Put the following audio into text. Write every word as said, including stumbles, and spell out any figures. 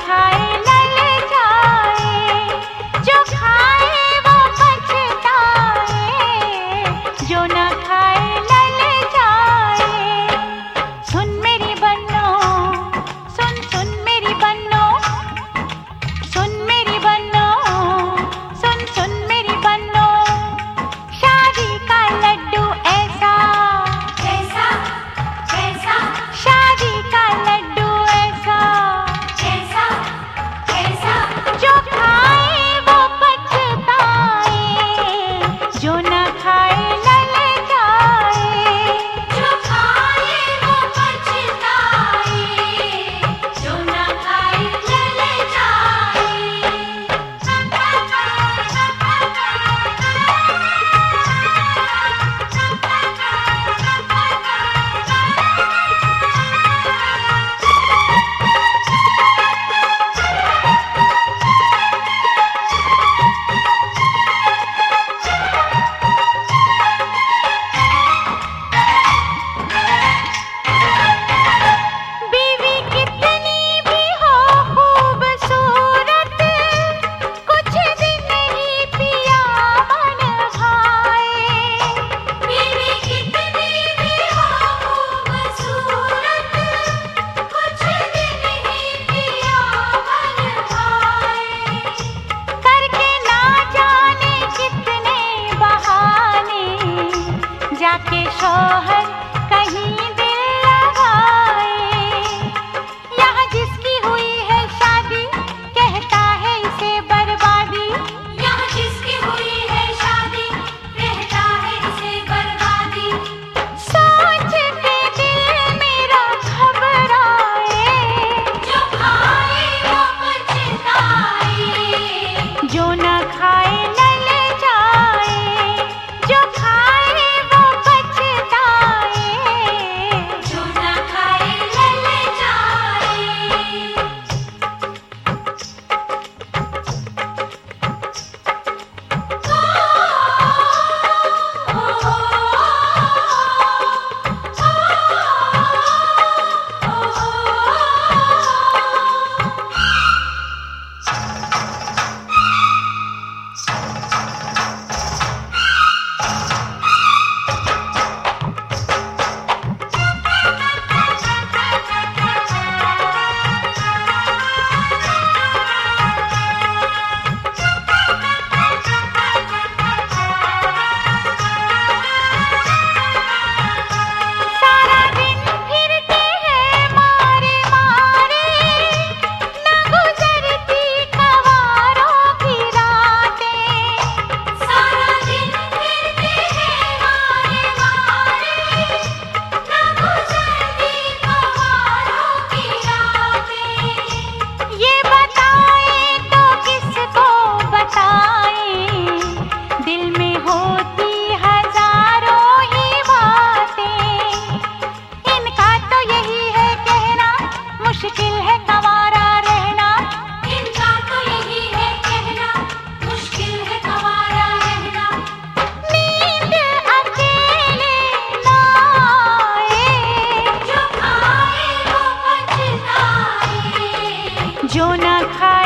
खाए लल जाए, जो खाए वो पछताए, जो न खाए लल जाए। सुन मेरी बन्नो, सुन सुन मेरी बन्नो, सुन मेरी बन्नो, सुन सुन मेरी बन्नो। शादी का लड्डू ऐसा कैसा कैसा शादी का लड्डू ऐसा कैसा कैसा जो खाए वो पछताए, जो न खाए लल जाए। जो खाए वो पछताए, जो न खाए लल जाए। बीवी कितनी भी हो खूबसूरत, कुछ दिन ही पिया मन भाए। बीवी कितनी भी हो खूबसूरत, कुछ दिन ही पिया मन भाए। करके ना जाने कितने बहाने, जाके शौहर कहीं दिल लगाए। यहाँ जिसकी हुई है शादी, कहता है इसे बर्बादी। यहाँ जिसकी हुई है शादी, कहता है इसे बर्बादी। सोच के दिल मेरा घबराए, जो खाए वो पछताए, जो न खाए लल जाए। जो खाए वो पछताए, जो न खाए लल जाए। ओ, ओ, सारा दिन फिरते हैं मारे मारे, न गुजरती कवारों की रातें। सारा दिन फिरते हैं मारे मारे, न गुजरती कवारों की रातें। ये बताए तो किसको बताएं, दिल में होती हजारों ही बातें। इनका तो यही है कहना, मुश्किल है कंवारा रहना। इनका तो यही है कहना, मुश्किल है कंवारा रहना। नींद अकेले ना आए, जो खाए वो पछताए, जो न खाए